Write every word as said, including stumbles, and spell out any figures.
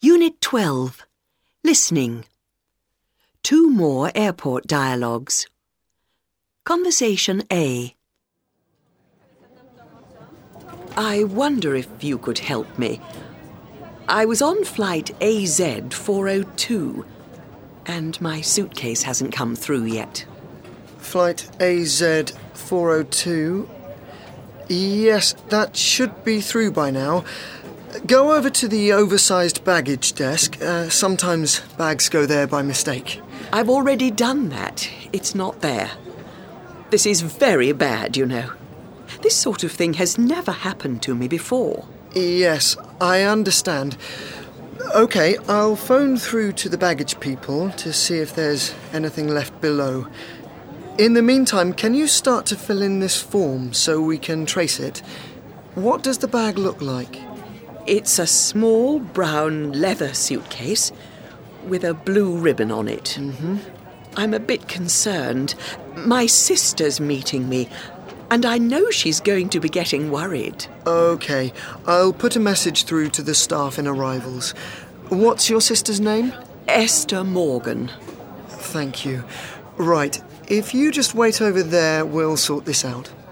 Unit twelve. Listening. Two more airport dialogues. Conversation A. I wonder if you could help me. I was on flight A Z four oh two, and my suitcase hasn't come through yet. Flight A Z four oh two. Yes, that should be through by now. Go over to the oversized baggage desk. Uh, sometimes bags go there by mistake. I've already done that. It's not there. This is very bad, you know. This sort of thing has never happened to me before. Yes, I understand. OK, I'll phone through to the baggage people to see if there's anything left below. In the meantime, can you start to fill in this form so we can trace it? What does the bag look like? It's a small brown leather suitcase with a blue ribbon on it. Mm-hmm. I'm a bit concerned. My sister's meeting me, and I know she's going to be getting worried. OK, I'll put a message through to the staff in arrivals. What's your sister's name? Esther Morgan. Thank you. Right, if you just wait over there, we'll sort this out.